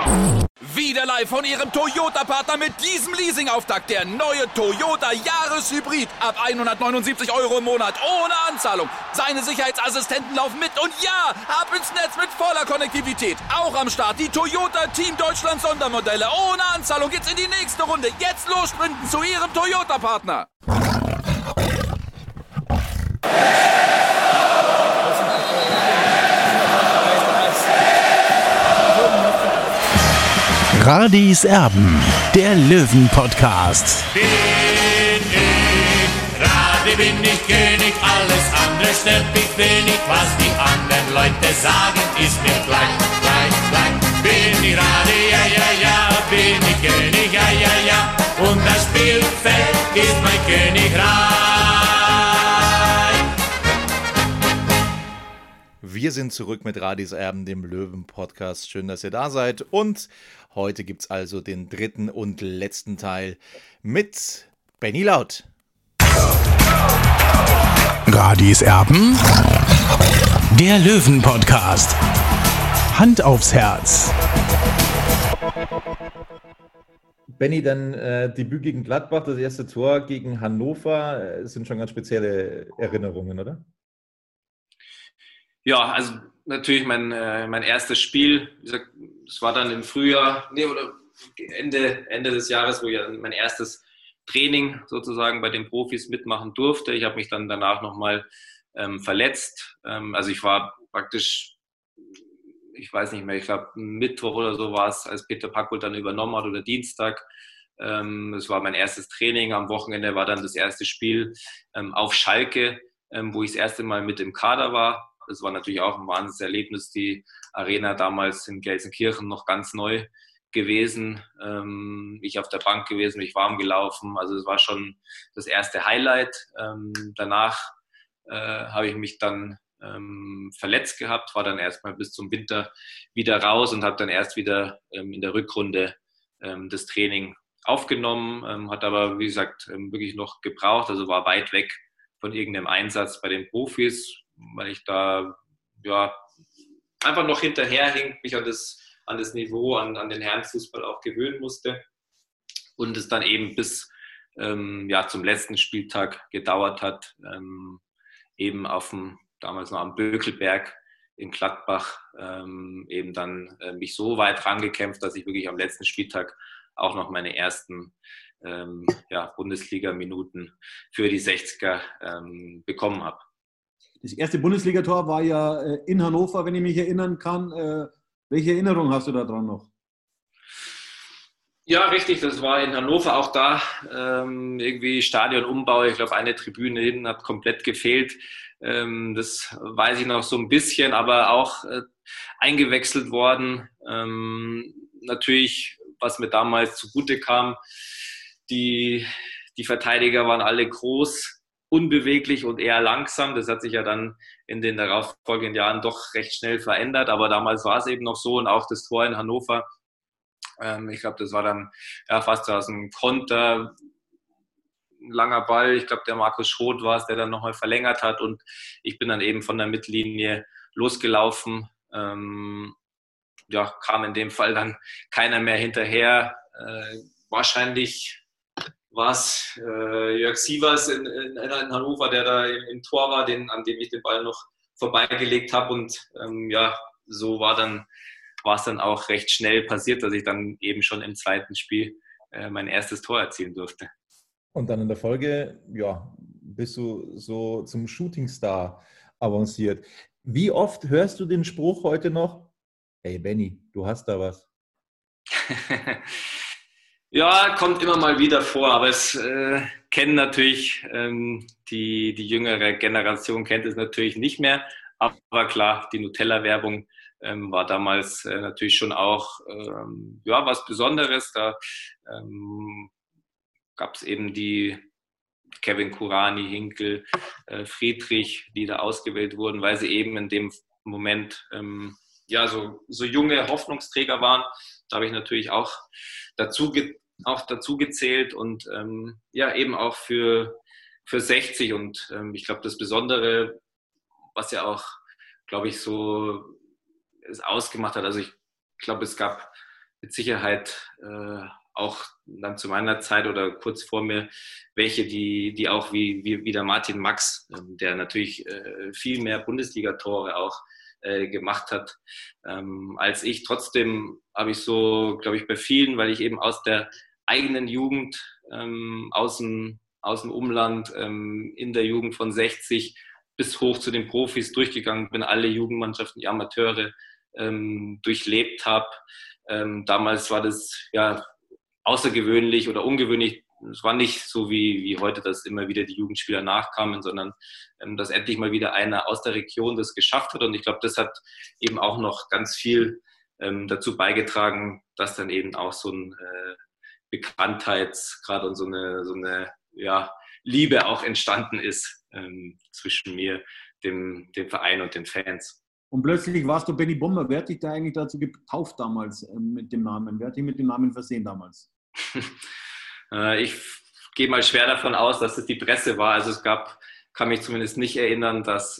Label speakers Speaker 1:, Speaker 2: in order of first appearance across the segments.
Speaker 1: Wieder live von Ihrem Toyota-Partner mit diesem Leasing-Auftakt. Der neue Toyota Jahreshybrid. Ab 179 € im Monat. Ohne Anzahlung. Seine Sicherheitsassistenten laufen mit. Und ja, ab ins Netz mit voller Konnektivität. Auch am Start die Toyota Team Deutschland Sondermodelle. Ohne Anzahlung geht's in die nächste Runde. Jetzt los sprinten zu Ihrem Toyota-Partner.
Speaker 2: Radis Erben, der Löwen-Podcast.
Speaker 3: Bin ich, Radi bin ich König, alles andere stört mich wenig. Was die anderen Leute sagen, ist mir gleich. Bin ich Radi, ja, bin ich König, ja. Und das Spielfeld ist mein Königreich.
Speaker 4: Wir sind zurück mit Radis Erben, dem Löwen-Podcast. Schön, dass ihr da seid. Und heute gibt es also den dritten und letzten Teil mit Benny Laut.
Speaker 2: Radis Erben, der Löwen-Podcast. Hand aufs Herz.
Speaker 4: Benny, dann Debüt gegen Gladbach, das erste Tor gegen Hannover, sind schon ganz spezielle Erinnerungen, oder?
Speaker 5: Ja, also natürlich mein erstes Spiel, wie gesagt, das war dann im Frühjahr, oder Ende des Jahres, wo ich mein erstes Training sozusagen bei den Profis mitmachen durfte. Ich habe mich dann danach nochmal verletzt. Also ich war praktisch, ich weiß nicht mehr, ich glaube Mittwoch oder so war es, als Peter Packold dann übernommen hat oder Dienstag. Das war mein erstes Training. Am Wochenende war dann das erste Spiel auf Schalke, wo ich das erste Mal mit im Kader war. Das war natürlich auch ein Wahnsinnserlebnis, die Arena damals in Gelsenkirchen noch ganz neu gewesen. Ich auf der Bank gewesen, mich warm gelaufen. Also es war schon das erste Highlight. Danach habe ich mich dann verletzt gehabt, war dann erstmal bis zum Winter wieder raus und habe dann erst wieder in der Rückrunde das Training aufgenommen. Hat aber, wie gesagt, wirklich noch gebraucht. Also war weit weg von irgendeinem Einsatz bei den Profis, weil ich da einfach noch hinterherhing, mich an das Niveau, an den Herrenfußball auch gewöhnen musste und es dann eben bis zum letzten Spieltag gedauert hat, eben damals noch am Bökelberg in Gladbach, eben dann mich so weit rangekämpft, dass ich wirklich am letzten Spieltag auch noch meine ersten Bundesliga-Minuten für die 60er bekommen habe.
Speaker 6: Das erste Bundesligator war ja in Hannover, wenn ich mich erinnern kann. Welche Erinnerung hast du da dran noch?
Speaker 5: Ja, richtig, das war in Hannover auch da. Irgendwie Stadionumbau, ich glaube eine Tribüne hinten hat komplett gefehlt. Das weiß ich noch so ein bisschen, aber auch eingewechselt worden. Natürlich, was mir damals zugute kam, die Verteidiger waren alle groß, unbeweglich und eher langsam. Das hat sich ja dann in den darauffolgenden Jahren doch recht schnell verändert, aber damals war es eben noch so und auch das Tor in Hannover, ich glaube, das war dann fast aus dem Konter, ein langer Ball, ich glaube, der Markus Schroth war es, der dann nochmal verlängert hat und ich bin dann eben von der Mittellinie losgelaufen, kam in dem Fall dann keiner mehr hinterher, wahrscheinlich war es Jörg Sievers in Hannover, der da im Tor war, an dem ich den Ball noch vorbeigelegt habe. Und so war es dann auch recht schnell passiert, dass ich dann eben schon im zweiten Spiel mein erstes Tor erzielen durfte.
Speaker 4: Und dann in der Folge, bist du so zum Shootingstar avanciert. Wie oft hörst du den Spruch heute noch, hey Benny, du hast da was?
Speaker 5: Ja, kommt immer mal wieder vor, aber es kennen natürlich, die jüngere Generation kennt es natürlich nicht mehr. Aber klar, die Nutella-Werbung war damals natürlich schon auch was Besonderes. Da gab es eben die Kevin Kurani, Hinkel, Friedrich, die da ausgewählt wurden, weil sie eben in dem Moment so junge Hoffnungsträger waren. Da habe ich natürlich auch dazu gezählt und eben auch für 60 und ich glaube das Besondere, was ja auch, glaube ich, so es ausgemacht hat, also ich glaube es gab mit Sicherheit auch dann zu meiner Zeit oder kurz vor mir welche, die auch wie der Martin Max, der natürlich viel mehr Bundesliga-Tore auch gemacht hat als ich. Trotzdem habe ich so, glaube ich, bei vielen, weil ich eben aus der eigenen Jugend, aus dem Umland, in der Jugend von 60 bis hoch zu den Profis durchgegangen bin, alle Jugendmannschaften, die Amateure durchlebt habe. Damals war das ja außergewöhnlich oder ungewöhnlich. Es war nicht so wie heute, dass immer wieder die Jugendspieler nachkamen, sondern dass endlich mal wieder einer aus der Region das geschafft hat. Und ich glaube, das hat eben auch noch ganz viel dazu beigetragen, dass dann eben auch so ein Bekanntheitsgrad und so eine ja, Liebe auch entstanden ist zwischen mir, dem Verein und den Fans.
Speaker 6: Und plötzlich warst du Benny Bomber. Wer hat dich da eigentlich dazu getauft damals mit dem Namen? Wer hat dich mit dem Namen versehen damals?
Speaker 5: Ich gehe mal schwer davon aus, dass es die Presse war. Also kann mich zumindest nicht erinnern, dass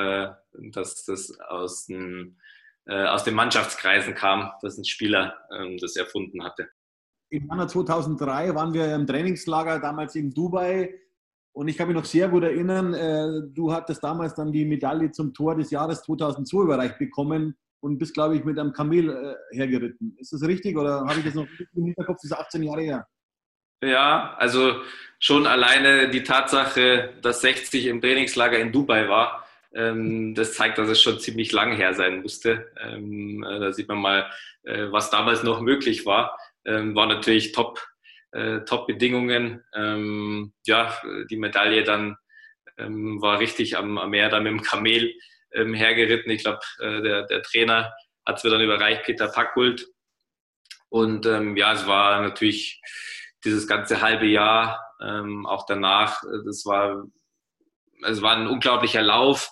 Speaker 5: das aus den Mannschaftskreisen kam, dass ein Spieler das erfunden hatte.
Speaker 6: Im Jahr 2003 waren wir im Trainingslager damals in Dubai und ich kann mich noch sehr gut erinnern, du hattest damals dann die Medaille zum Tor des Jahres 2002 überreicht bekommen und bist, glaube ich, mit einem Kamel hergeritten. Ist das richtig oder habe ich das noch im Hinterkopf? Das ist 18 Jahre her.
Speaker 5: Ja, also schon alleine die Tatsache, dass 60 im Trainingslager in Dubai war, das zeigt, dass es schon ziemlich lang her sein musste. Da sieht man mal, was damals noch möglich war. War natürlich Top-Bedingungen. Ja, die Medaille dann war richtig am Meer dann mit dem Kamel hergeritten. Ich glaube, der Trainer hat es mir dann überreicht, Peter Packhult. Und ja, es war natürlich dieses ganze halbe Jahr, auch danach, es war ein unglaublicher Lauf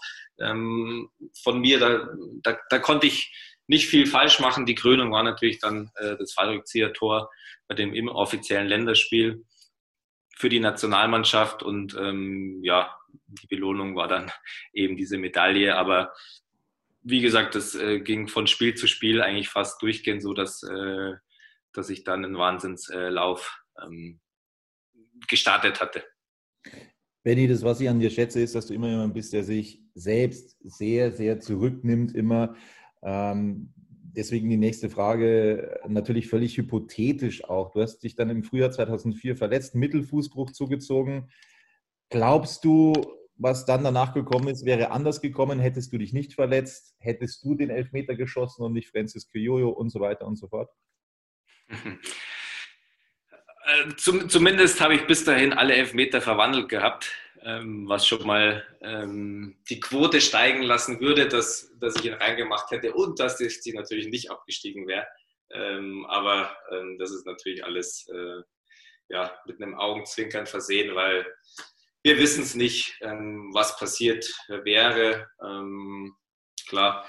Speaker 5: von mir. Da konnte ich nicht viel falsch machen. Die Krönung war natürlich dann das Fallrückzieher-Tor bei dem im offiziellen Länderspiel für die Nationalmannschaft. Und ja, die Belohnung war dann eben diese Medaille. Aber wie gesagt, das ging von Spiel zu Spiel eigentlich fast durchgehend so, dass ich dann einen Wahnsinnslauf gestartet hatte.
Speaker 4: Benny, das, was ich an dir schätze, ist, dass du immer jemand bist, der sich selbst sehr, sehr zurücknimmt, immer. Deswegen die nächste Frage, natürlich völlig hypothetisch auch. Du hast dich dann im Frühjahr 2004 verletzt, Mittelfußbruch zugezogen. Glaubst du, was dann danach gekommen ist, wäre anders gekommen? Hättest du dich nicht verletzt? Hättest du den Elfmeter geschossen und nicht Francis Kiyoyo und so weiter und so fort?
Speaker 5: Zumindest habe ich bis dahin alle Elfmeter verwandelt gehabt, was schon mal die Quote steigen lassen würde, dass ich ihn reingemacht hätte und dass ich natürlich nicht abgestiegen wäre. Aber das ist natürlich alles ja, mit einem Augenzwinkern versehen, weil wir wissen es nicht, was passiert wäre. Klar,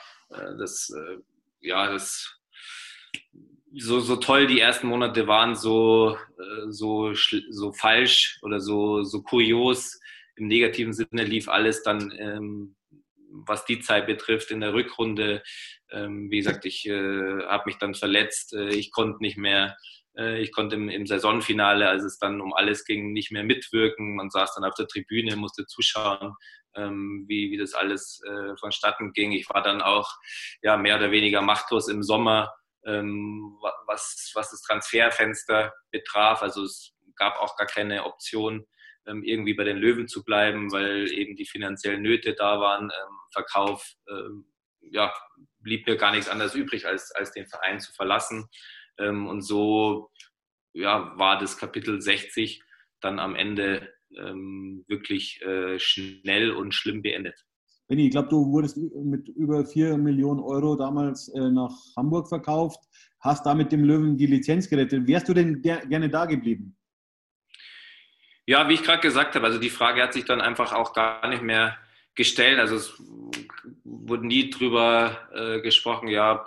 Speaker 5: so toll die ersten Monate waren, so falsch oder so kurios im negativen Sinne lief alles dann, was die Zeit betrifft, in der Rückrunde. Wie gesagt, ich habe mich dann verletzt, ich konnte nicht mehr, ich konnte im Saisonfinale, als es dann um alles ging, nicht mehr mitwirken. Man saß dann auf der Tribüne, musste zuschauen, wie das alles vonstatten ging. Ich war dann auch ja, mehr oder weniger machtlos im Sommer, was das Transferfenster betraf. Also es gab auch gar keine Option, irgendwie bei den Löwen zu bleiben, weil eben die finanziellen Nöte da waren. Verkauf, ja, blieb mir gar nichts anderes übrig, als den Verein zu verlassen. Und so ja, war das Kapitel 60 dann am Ende wirklich schnell und schlimm beendet.
Speaker 6: Benni, ich glaube, du wurdest mit über 4 Millionen Euro damals nach Hamburg verkauft, hast da mit dem Löwen die Lizenz gerettet. Wärst du denn gerne da geblieben?
Speaker 5: Ja, wie ich gerade gesagt habe, also die Frage hat sich dann einfach auch gar nicht mehr gestellt. Also es wurde nie drüber gesprochen, ja,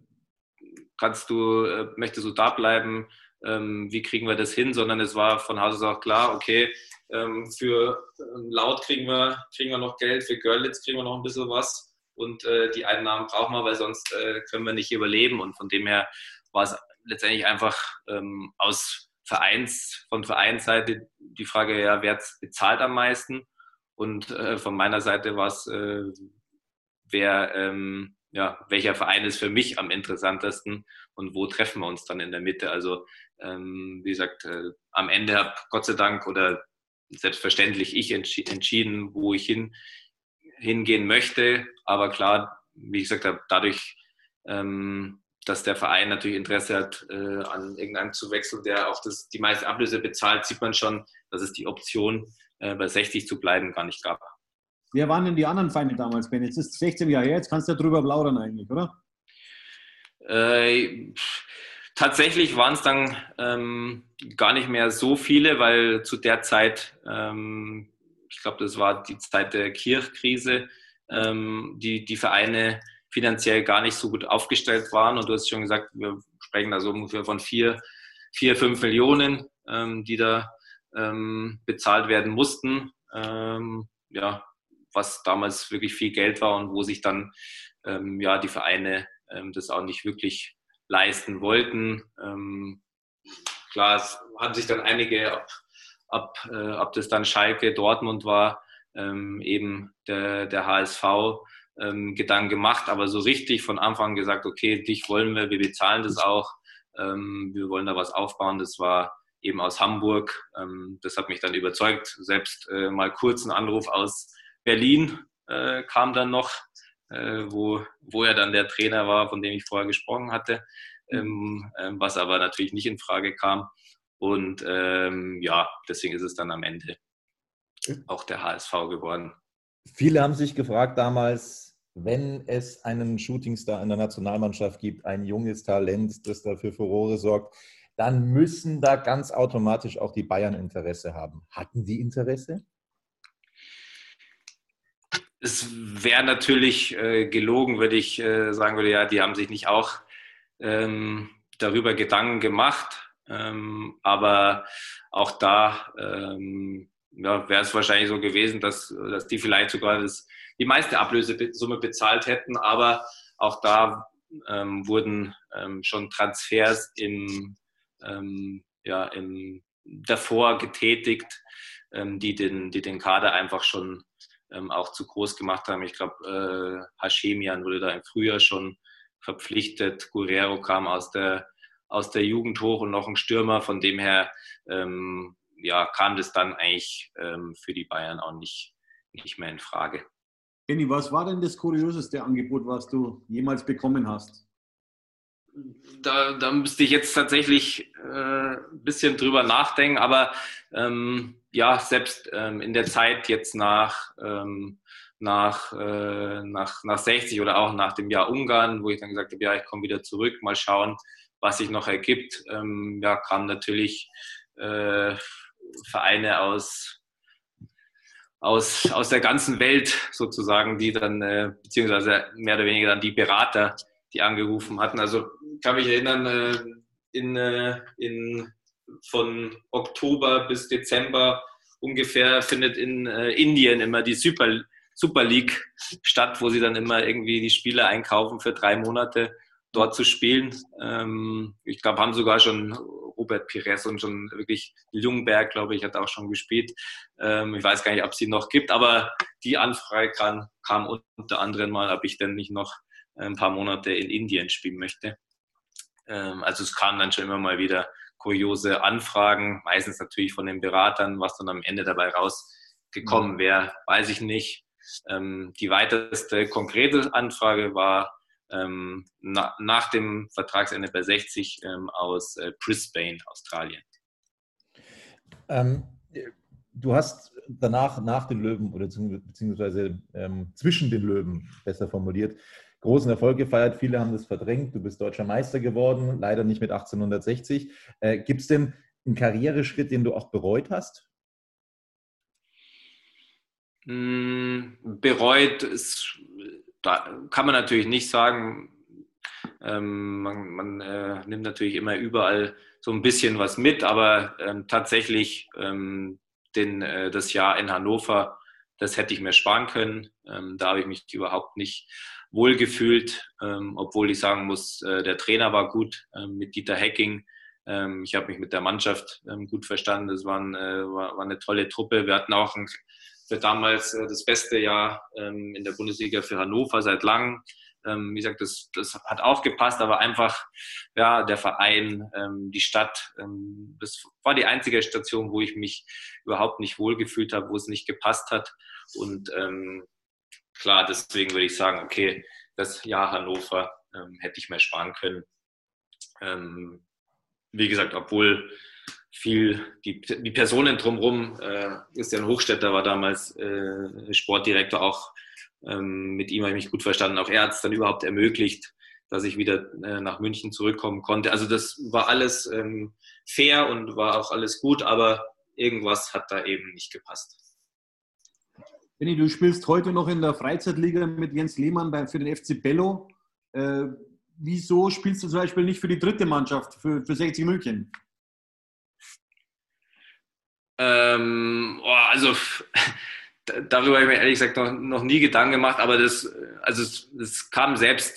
Speaker 5: möchtest du da bleiben? Wie kriegen wir das hin? Sondern es war von Haus aus auch klar, okay, für Laut kriegen wir noch Geld, für Görlitz kriegen wir noch ein bisschen was und die Einnahmen brauchen wir, weil sonst können wir nicht überleben. Und von dem her war es letztendlich einfach von Vereinsseite die Frage, ja, wer bezahlt am meisten? Und von meiner Seite war es, welcher Verein ist für mich am interessantesten und wo treffen wir uns dann in der Mitte? Also wie gesagt, am Ende habe Gott sei Dank oder selbstverständlich ich entschieden, wo ich hingehen möchte. Aber klar, wie ich gesagt habe, dadurch, dass der Verein natürlich Interesse hat, an irgendeinem zu wechseln, der auch die meiste Ablöse bezahlt, sieht man schon, dass es die Option, bei 60 zu bleiben, gar nicht gab.
Speaker 6: Wer waren denn die anderen Feinde damals, Ben? Jetzt ist es 16 Jahre her, jetzt kannst du ja drüber plaudern eigentlich, oder?
Speaker 5: Tatsächlich waren es dann gar nicht mehr so viele, weil zu der Zeit, ich glaube, das war die Zeit der Kirchkrise, die Vereine finanziell gar nicht so gut aufgestellt waren. Und du hast schon gesagt, wir sprechen da so ungefähr von 4-5 Millionen, die da bezahlt werden mussten. Was damals wirklich viel Geld war und wo sich dann die Vereine das auch nicht wirklich leisten wollten. Klar, es haben sich dann einige, ob das dann Schalke, Dortmund war, eben der HSV, Gedanken gemacht, aber so richtig von Anfang an gesagt, okay, dich wollen wir bezahlen das auch, wir wollen da was aufbauen, das war eben aus Hamburg, das hat mich dann überzeugt, selbst mal kurz ein Anruf aus Berlin kam dann noch, wo er dann der Trainer war, von dem ich vorher gesprochen hatte, was aber natürlich nicht in Frage kam. Und deswegen ist es dann am Ende auch der HSV geworden.
Speaker 4: Viele haben sich gefragt damals, wenn es einen Shootingstar in der Nationalmannschaft gibt, ein junges Talent, das dafür Furore sorgt, dann müssen da ganz automatisch auch die Bayern Interesse haben. Hatten die Interesse?
Speaker 5: Es wäre natürlich gelogen, würde ich sagen, ja, die haben sich nicht auch darüber Gedanken gemacht. Aber auch da wäre es wahrscheinlich so gewesen, dass die vielleicht sogar die meiste Ablösesumme bezahlt hätten. Aber auch da wurden schon Transfers davor getätigt, die den Kader einfach schon auch zu groß gemacht haben. Ich glaube, Hashemian wurde da im Frühjahr schon verpflichtet. Guerrero kam aus der Jugend hoch und noch ein Stürmer. Von dem her kam das dann eigentlich für die Bayern auch nicht mehr in Frage.
Speaker 6: Benni, was war denn das kurioseste Angebot, was du jemals bekommen hast?
Speaker 5: Da müsste ich jetzt tatsächlich ein bisschen drüber nachdenken, aber selbst in der Zeit jetzt nach 60 oder auch nach dem Jahr Ungarn, wo ich dann gesagt habe, ja, ich komme wieder zurück, mal schauen, was sich noch ergibt, kamen natürlich Vereine aus der ganzen Welt sozusagen, die dann, beziehungsweise mehr oder weniger dann die Berater, die angerufen hatten. Also ich kann mich erinnern, von Oktober bis Dezember ungefähr findet in Indien immer die Super League statt, wo sie dann immer irgendwie die Spieler einkaufen für 3 Monate dort zu spielen. Ich glaube, haben sogar schon Robert Pires und schon wirklich Ljungberg, glaube ich, hat auch schon gespielt. Ich weiß gar nicht, ob es sie noch gibt, aber die Anfrage kam unter anderem mal, ob ich denn nicht noch ein paar Monate in Indien spielen möchte. Also es kamen dann schon immer mal wieder kuriose Anfragen, meistens natürlich von den Beratern, was dann am Ende dabei rausgekommen wäre, weiß ich nicht. Die weiteste konkrete Anfrage war nach dem Vertragsende bei 60 aus Brisbane, Australien.
Speaker 4: Du hast danach nach den Löwen oder beziehungsweise zwischen den Löwen, besser formuliert, großen Erfolg gefeiert. Viele haben das verdrängt. Du bist deutscher Meister geworden, leider nicht mit 1860. Gibt es denn einen Karriereschritt, den du auch bereut hast?
Speaker 5: Bereut da kann man natürlich nicht sagen. Man nimmt natürlich immer überall so ein bisschen was mit, aber tatsächlich das Jahr in Hannover, das hätte ich mir sparen können. Da habe ich mich überhaupt nicht wohlgefühlt, obwohl ich sagen muss, der Trainer war gut mit Dieter Hecking. Ich habe mich mit der Mannschaft gut verstanden. Das war eine tolle Truppe. Wir hatten auch für damals das beste Jahr in der Bundesliga für Hannover seit langem. Wie gesagt, das hat auch gepasst, aber einfach ja, der Verein, die Stadt, das war die einzige Station, wo ich mich überhaupt nicht wohlgefühlt habe, wo es nicht gepasst hat. Und klar, deswegen würde ich sagen, okay, das Jahr Hannover hätte ich mir sparen können. Wie gesagt, obwohl viel die Personen drumherum, Christian Hochstetter war damals Sportdirektor, auch mit ihm habe ich mich gut verstanden. Auch er hat es dann überhaupt ermöglicht, dass ich wieder nach München zurückkommen konnte. Also das war alles fair und war auch alles gut, aber irgendwas hat da eben nicht gepasst.
Speaker 6: Benni, du spielst heute noch in der Freizeitliga mit Jens Lehmann für den FC Bello. Wieso spielst du zum Beispiel nicht für die dritte Mannschaft, für 60 München?
Speaker 5: Also darüber habe ich mir ehrlich gesagt noch nie Gedanken gemacht, aber das kam selbst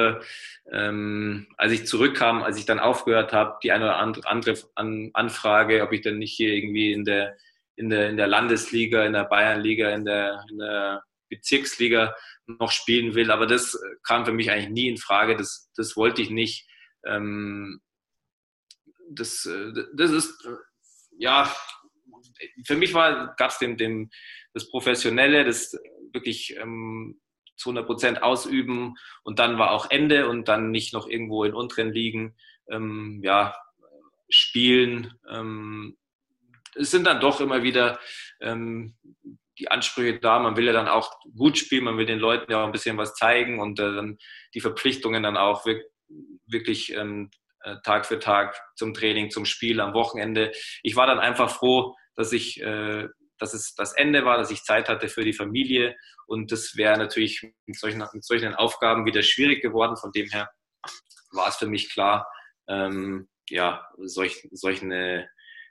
Speaker 5: als ich zurückkam, als ich dann aufgehört habe, die eine oder andere Anfrage, ob ich dann nicht hier irgendwie in der Landesliga, in der Bayernliga, in der Bezirksliga noch spielen will, aber das kam für mich eigentlich nie in Frage, das wollte ich nicht. Das ist, ja, für mich gab es das Professionelle, das wirklich zu 100% ausüben und dann war auch Ende und dann nicht noch irgendwo in unteren Ligen spielen. Es sind dann doch immer wieder die Ansprüche da, man will ja dann auch gut spielen, man will den Leuten ja auch ein bisschen was zeigen und dann die Verpflichtungen dann auch wirklich Tag für Tag zum Training, zum Spiel am Wochenende. Ich war dann einfach froh, dass es das Ende war, dass ich Zeit hatte für die Familie und das wäre natürlich mit solchen Aufgaben wieder schwierig geworden. Von dem her war es für mich klar, solche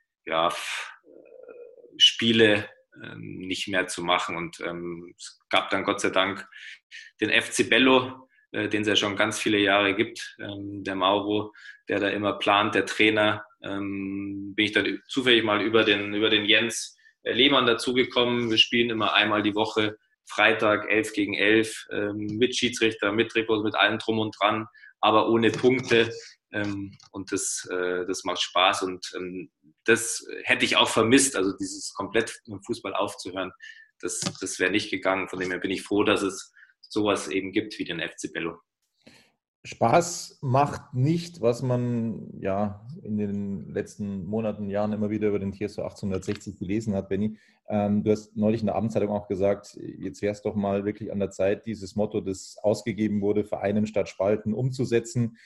Speaker 5: Spiele nicht mehr zu machen. Und es gab dann Gott sei Dank den FC Bello, den es ja schon ganz viele Jahre gibt, der Mauro, der da immer plant, der Trainer. Bin ich dann zufällig mal über den Jens Lehmann dazugekommen. Wir spielen immer einmal die Woche, Freitag 11 gegen 11, mit Schiedsrichter, mit Trikots, mit allem drum und dran, aber ohne Punkte. Und das macht Spaß und das hätte ich auch vermisst, also dieses komplett im Fußball aufzuhören, das wäre nicht gegangen. Von dem her bin ich froh, dass es sowas eben gibt wie den FC Bello.
Speaker 4: Spaß macht nicht, was man ja in den letzten Monaten, Jahren immer wieder über den TSV 1860 gelesen hat, Benni. Du hast neulich in der Abendzeitung auch gesagt, jetzt wäre es doch mal wirklich an der Zeit, dieses Motto, das ausgegeben wurde, Vereinen statt Spalten, umzusetzen.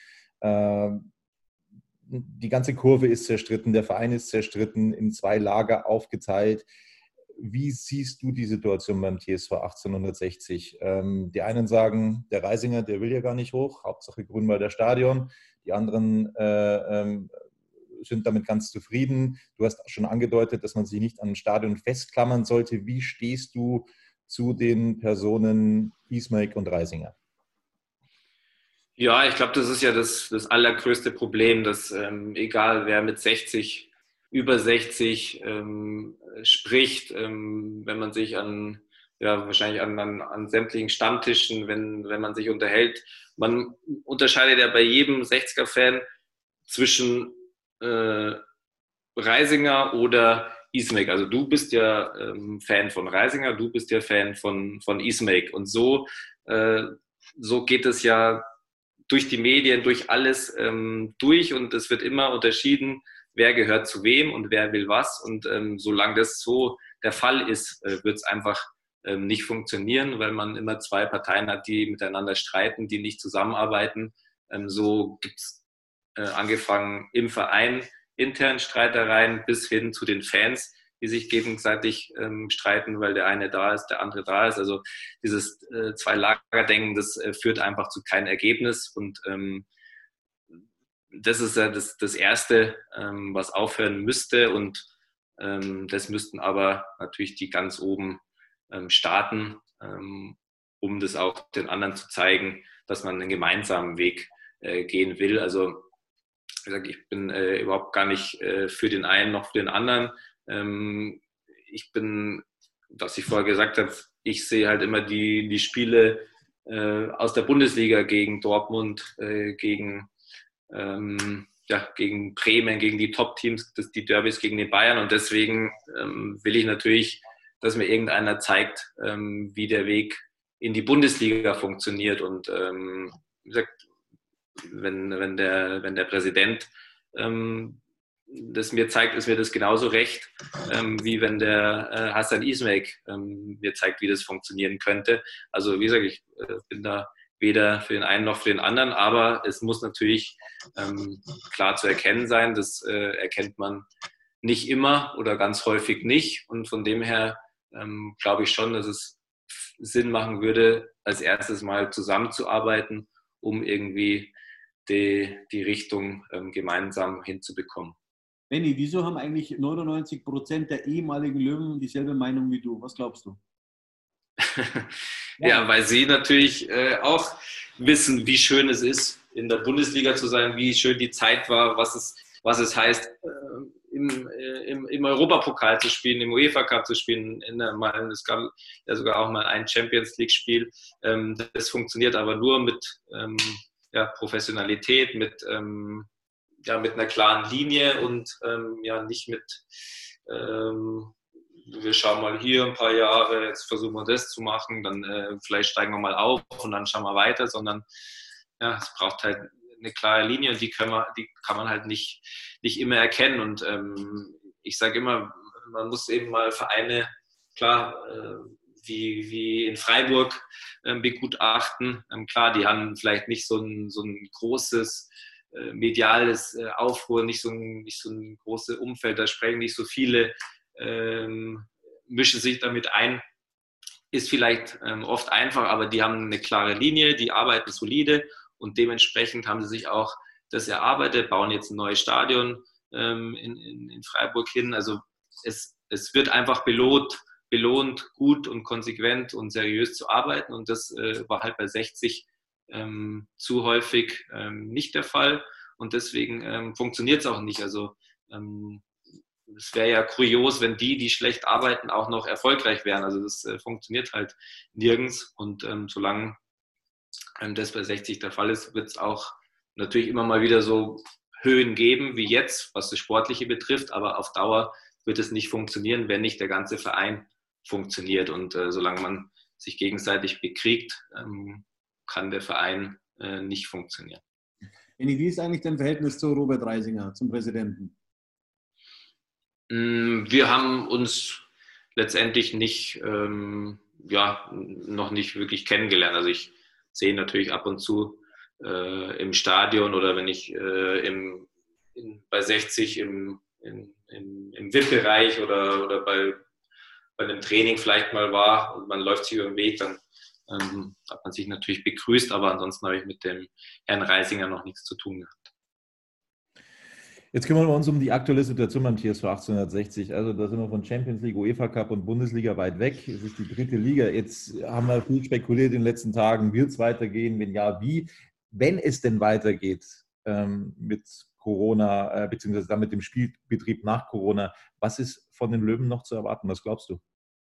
Speaker 4: Die ganze Kurve ist zerstritten, der Verein ist zerstritten, in 2 Lager aufgeteilt. Wie siehst du die Situation beim TSV 1860? Die einen sagen, der Reisinger, der will ja gar nicht hoch, Hauptsache Grünwalder Stadion. Die anderen sind damit ganz zufrieden. Du hast schon angedeutet, dass man sich nicht an ein Stadion festklammern sollte. Wie stehst du zu den Personen Ismaik und Reisinger?
Speaker 5: Ja, ich glaube, das ist ja das allergrößte Problem, dass egal wer mit 60 über 60 spricht, wenn man sich wahrscheinlich an sämtlichen Stammtischen, wenn man sich unterhält. Man unterscheidet ja bei jedem 60er-Fan zwischen Reisinger oder Ismaik. Also du bist ja Fan von Reisinger, du bist ja Fan von Ismaik. Und so geht es ja durch die Medien, durch alles durch und es wird immer unterschieden, wer gehört zu wem und wer will was. Und solange das so der Fall ist, wird es einfach nicht funktionieren, weil man immer 2 Parteien hat, die miteinander streiten, die nicht zusammenarbeiten. So gibt es angefangen im Verein intern Streitereien bis hin zu den Fans, die sich gegenseitig streiten, weil der eine da ist, der andere da ist. Also dieses 2-Lager-Denken, das führt einfach zu keinem Ergebnis und das ist ja das Erste, was aufhören müsste und das müssten aber natürlich die ganz oben starten um das auch den anderen zu zeigen, dass man einen gemeinsamen Weg gehen will. Also wie gesagt, ich bin überhaupt gar nicht für den einen noch für den anderen. Ich bin, was ich vorher gesagt habe, ich sehe halt immer die Spiele aus der Bundesliga gegen Dortmund, gegen Bremen, gegen die Top-Teams, die Derbys gegen die Bayern. Und deswegen will ich natürlich, dass mir irgendeiner zeigt, wie der Weg in die Bundesliga funktioniert. Und wie gesagt, wenn der Präsident das mir zeigt, ist mir das genauso recht, wie wenn der Hasan İzmir mir zeigt, wie das funktionieren könnte. Also wie gesagt, ich bin da weder für den einen noch für den anderen, aber es muss natürlich klar zu erkennen sein. Das erkennt man nicht immer oder ganz häufig nicht. Und von dem her glaube ich schon, dass es Sinn machen würde, als erstes mal zusammenzuarbeiten, um irgendwie die Richtung gemeinsam hinzubekommen.
Speaker 6: Benni, wieso haben eigentlich 99% der ehemaligen Löwen dieselbe Meinung wie du? Was glaubst du?
Speaker 5: Ja, weil sie natürlich auch wissen, wie schön es ist, in der Bundesliga zu sein, wie schön die Zeit war, was es heißt, im Europapokal zu spielen, im UEFA Cup zu spielen. Es gab ja sogar auch mal ein Champions League-Spiel. Das funktioniert aber nur mit Professionalität, mit einer klaren Linie und nicht mit wir schauen mal hier ein paar Jahre, jetzt versuchen wir das zu machen, dann vielleicht steigen wir mal auf und dann schauen wir weiter, sondern es braucht halt eine klare Linie und die kann man halt nicht immer erkennen. Und ich sage immer, man muss eben mal Vereine, klar, wie in Freiburg begutachten. Klar, die haben vielleicht nicht so ein großes mediales Aufruhr, nicht so ein großes Umfeld, da sprechen nicht so viele, mischen sich damit ein. Ist vielleicht oft einfach, aber die haben eine klare Linie, die arbeiten solide und dementsprechend haben sie sich auch das erarbeitet, bauen jetzt ein neues Stadion in Freiburg hin. Also es wird einfach belohnt, gut und konsequent und seriös zu arbeiten und das war halt bei 60 zu häufig nicht der Fall und deswegen funktioniert es auch nicht. Also es wäre ja kurios, wenn die schlecht arbeiten, auch noch erfolgreich wären. Also das funktioniert halt nirgends und solange das bei 60 der Fall ist, wird es auch natürlich immer mal wieder so Höhen geben wie jetzt, was das Sportliche betrifft, aber auf Dauer wird es nicht funktionieren, wenn nicht der ganze Verein funktioniert und solange man sich gegenseitig bekriegt, kann der Verein nicht funktionieren.
Speaker 6: Wie ist eigentlich dein Verhältnis zu Robert Reisinger, zum Präsidenten?
Speaker 5: Wir haben uns letztendlich noch nicht wirklich kennengelernt. Also ich sehe natürlich ab und zu im Stadion oder wenn ich bei 60 im VIP-Bereich oder bei einem Training vielleicht mal war und man läuft sich über den Weg, dann hat man sich natürlich begrüßt, aber ansonsten habe ich mit dem Herrn Reisinger noch nichts zu tun gehabt.
Speaker 4: Jetzt kümmern wir uns um die aktuelle Situation beim TSV 1860. Also da sind wir von Champions League, UEFA Cup und Bundesliga weit weg. Es ist die 3. Liga. Jetzt haben wir viel spekuliert in den letzten Tagen. Wird es weitergehen? Wenn ja, wie? Wenn es denn weitergeht mit Corona, beziehungsweise dann mit dem Spielbetrieb nach Corona, was ist von den Löwen noch zu erwarten? Was glaubst du?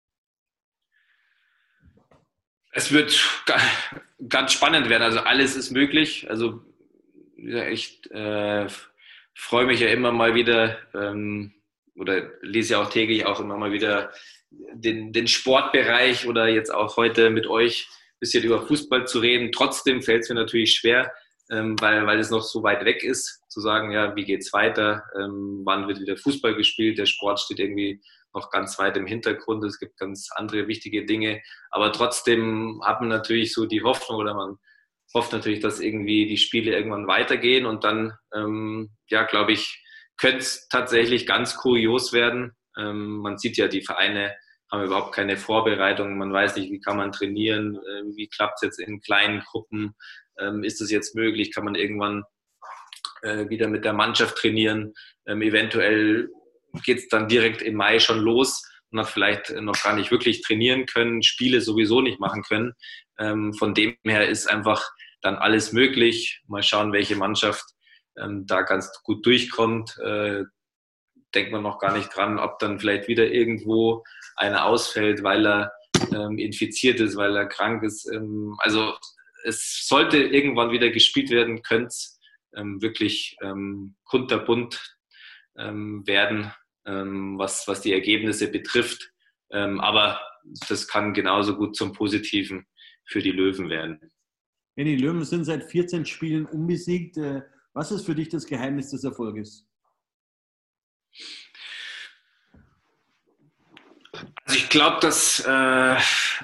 Speaker 5: Es wird ganz spannend werden. Also alles ist möglich. Also ich freue mich ja immer mal wieder oder lese ja auch täglich auch immer mal wieder den Sportbereich oder jetzt auch heute mit euch ein bisschen über Fußball zu reden. Trotzdem fällt es mir natürlich schwer, weil es noch so weit weg ist, zu sagen, ja, wie geht's weiter, wann wird wieder Fußball gespielt, der Sport steht irgendwie noch ganz weit im Hintergrund, es gibt ganz andere wichtige Dinge, aber trotzdem hat man natürlich so die Hoffnung oder man hofft natürlich, dass irgendwie die Spiele irgendwann weitergehen und dann, glaube ich, könnte es tatsächlich ganz kurios werden. Man sieht ja, die Vereine haben überhaupt keine Vorbereitung, man weiß nicht, wie kann man trainieren, wie klappt es jetzt in kleinen Gruppen, ist es jetzt möglich, kann man irgendwann wieder mit der Mannschaft trainieren, eventuell geht es dann direkt im Mai schon los und hat vielleicht noch gar nicht wirklich trainieren können, Spiele sowieso nicht machen können. Von dem her ist einfach dann alles möglich. Mal schauen, welche Mannschaft da ganz gut durchkommt. Denkt man noch gar nicht dran, ob dann vielleicht wieder irgendwo einer ausfällt, weil er infiziert ist, weil er krank ist. Also es sollte irgendwann wieder gespielt werden, könnte es wirklich kunterbunt werden, was die Ergebnisse betrifft. Aber das kann genauso gut zum Positiven für die Löwen werden.
Speaker 6: Die Löwen sind seit 14 Spielen unbesiegt. Was ist für dich das Geheimnis des Erfolges?
Speaker 5: Also ich glaube, dass man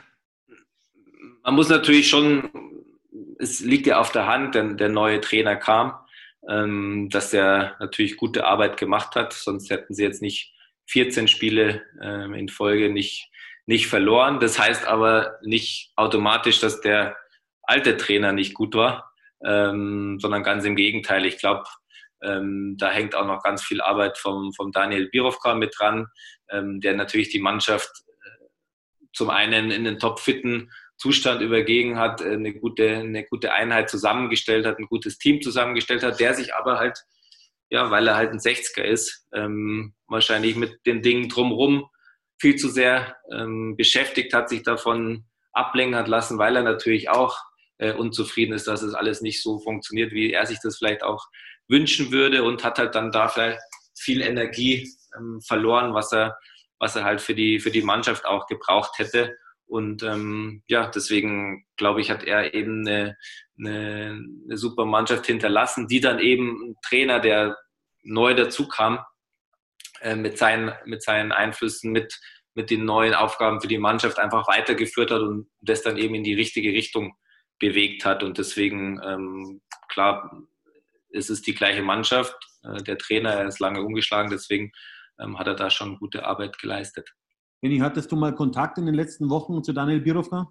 Speaker 5: muss natürlich schon, es liegt ja auf der Hand, denn der neue Trainer kam, dass er natürlich gute Arbeit gemacht hat, sonst hätten sie jetzt nicht 14 Spiele in Folge nicht verloren. Das heißt aber nicht automatisch, dass der alte Trainer nicht gut war, sondern ganz im Gegenteil. Ich glaube, da hängt auch noch ganz viel Arbeit vom Daniel Birovka mit dran, der natürlich die Mannschaft zum einen in den topfitten Zustand übergeben hat, eine gute Einheit zusammengestellt hat, ein gutes Team zusammengestellt hat, der sich aber halt, ja, weil er halt ein 60er ist, wahrscheinlich mit den Dingen drumherum viel zu sehr beschäftigt hat, sich davon ablenken hat lassen, weil er natürlich auch unzufrieden ist, dass es alles nicht so funktioniert, wie er sich das vielleicht auch wünschen würde, und hat halt dann da vielleicht viel Energie verloren, was er halt für die Mannschaft auch gebraucht hätte. Und deswegen glaube ich, hat er eben eine super Mannschaft hinterlassen, die dann eben ein Trainer, der neu dazu kam, mit seinen Einflüssen, mit den neuen Aufgaben für die Mannschaft einfach weitergeführt hat und das dann eben in die richtige Richtung bewegt hat. Und deswegen, klar, es ist die gleiche Mannschaft. Der Trainer, er ist lange umgeschlagen, deswegen hat er da schon gute Arbeit geleistet.
Speaker 6: Benni, hattest du mal Kontakt in den letzten Wochen zu Daniel Birovka?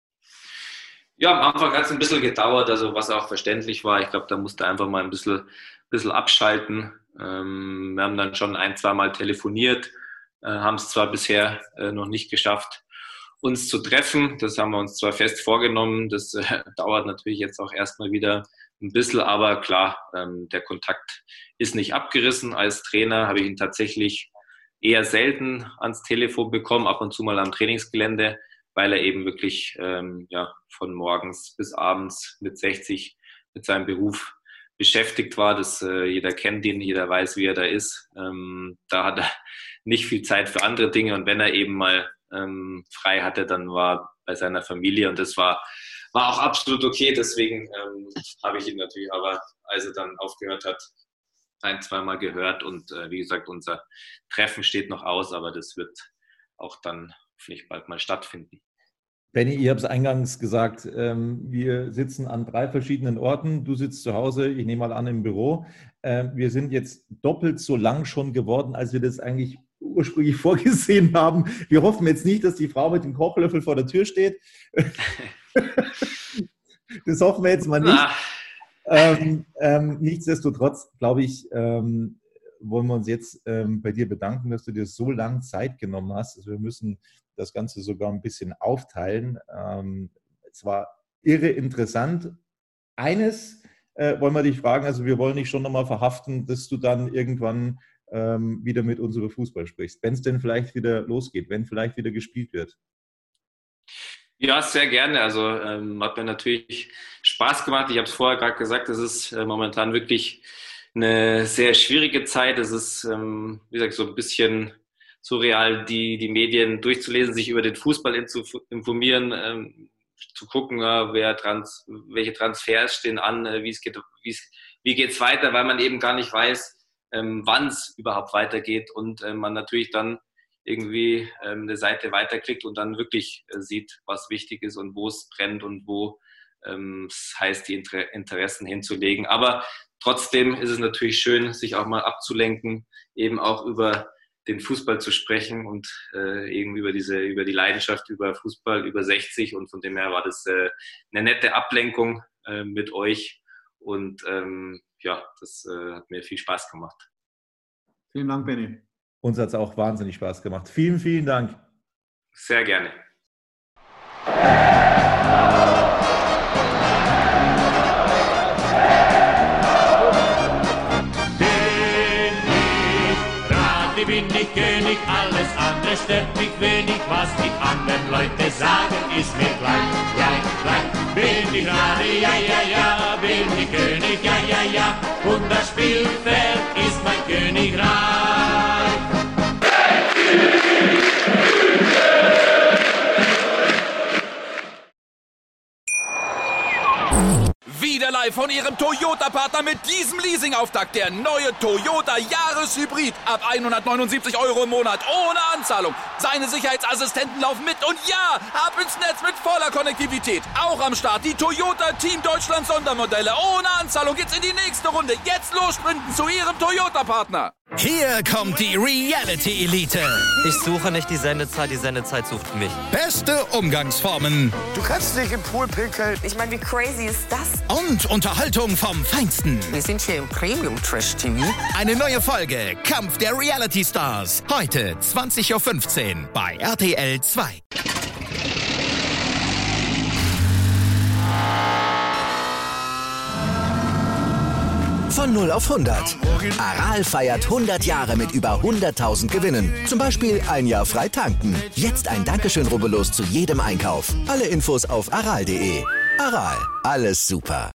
Speaker 5: Ja, am Anfang hat es ein bisschen gedauert, also was auch verständlich war. Ich glaube, da musste einfach mal ein bisschen abschalten. Wir haben dann schon 1-2 Mal telefoniert, haben es zwar bisher noch nicht geschafft, uns zu treffen. Das haben wir uns zwar fest vorgenommen, das dauert natürlich jetzt auch erstmal wieder ein bisschen, aber klar, der Kontakt ist nicht abgerissen. Als Trainer habe ich ihn tatsächlich eher selten ans Telefon bekommen, ab und zu mal am Trainingsgelände, weil er eben wirklich von morgens bis abends mit 60 mit seinem Beruf beschäftigt war. Jeder kennt ihn, jeder weiß, wie er da ist. Da hat er nicht viel Zeit für andere Dinge, und wenn er eben mal frei hatte, dann war bei seiner Familie, und das war auch absolut okay. Deswegen habe ich ihn natürlich aber, als er dann aufgehört hat, 1-2 Mal gehört, und wie gesagt, unser Treffen steht noch aus, aber das wird auch dann vielleicht bald mal stattfinden.
Speaker 4: Benni, ihr habt es eingangs gesagt, wir sitzen an 3 verschiedenen Orten. Du sitzt zu Hause, ich nehme mal an im Büro. Wir sind jetzt doppelt so lang schon geworden, als wir das eigentlich ursprünglich vorgesehen haben. Wir hoffen jetzt nicht, dass die Frau mit dem Kochlöffel vor der Tür steht. Das hoffen wir jetzt mal nicht. Nichtsdestotrotz, glaube ich, wollen wir uns jetzt bei dir bedanken, dass du dir so lange Zeit genommen hast. Also wir müssen das Ganze sogar ein bisschen aufteilen. Es war irre interessant. Eines wollen wir dich fragen, also wir wollen dich schon nochmal verhaften, dass du dann irgendwann wieder mit uns über Fußball sprichst, wenn es denn vielleicht wieder losgeht, wenn vielleicht wieder gespielt wird.
Speaker 5: Ja, sehr gerne. Also hat mir natürlich Spaß gemacht. Ich habe es vorher gerade gesagt, es ist momentan wirklich eine sehr schwierige Zeit. Es ist, wie gesagt, so ein bisschen surreal, die Medien durchzulesen, sich über den Fußball zu informieren, zu gucken, welche Transfers stehen an, wie geht's weiter, weil man eben gar nicht weiß, wann es überhaupt weitergeht, und man natürlich dann irgendwie eine Seite weiterklickt und dann wirklich sieht, was wichtig ist und wo es brennt und wo es heißt, die Interessen hinzulegen. Aber trotzdem ist es natürlich schön, sich auch mal abzulenken, eben auch über den Fußball zu sprechen und eben über die Leidenschaft über Fußball, über 60, und von dem her war das eine nette Ablenkung mit euch, und das hat mir viel Spaß gemacht.
Speaker 6: Vielen Dank, Benni.
Speaker 4: Uns hat es auch wahnsinnig Spaß gemacht. Vielen, vielen Dank.
Speaker 5: Sehr gerne.
Speaker 3: Bin ich König, alles andere stört mich wenig, was die anderen Leute sagen, ist mir gleich. Bin ich Rade, ja, bin ich König, ja, und das Spielfeld ist mein Königreich.
Speaker 1: Wieder live von Ihrem Toyota-Partner mit diesem Leasing-Auftakt. Der neue Toyota Jahreshybrid. Ab 179 € im Monat. Ohne Anzahlung. Seine Sicherheitsassistenten laufen mit. Und ja, ab ins Netz mit voller Konnektivität. Auch am Start die Toyota Team Deutschland Sondermodelle. Ohne Anzahlung geht's in die nächste Runde. Jetzt los sprinten zu Ihrem Toyota-Partner.
Speaker 2: Hier kommt die Reality-Elite.
Speaker 7: Ich suche nicht die Sendezeit sucht mich.
Speaker 2: Beste Umgangsformen
Speaker 8: Du kannst nicht im Pool pinkeln. Ich meine, wie crazy ist das?
Speaker 2: und Unterhaltung vom Feinsten.
Speaker 8: Wir sind hier im Premium-Trash-TV.
Speaker 2: Eine neue Folge Kampf der Reality Stars. Heute 20.15 Uhr bei RTL 2. Von 0 auf 100. Aral feiert 100 Jahre mit über 100.000 Gewinnen. Zum Beispiel ein Jahr frei tanken. Jetzt ein Dankeschön, rubbellos zu jedem Einkauf. Alle Infos auf aral.de. Aral, alles super.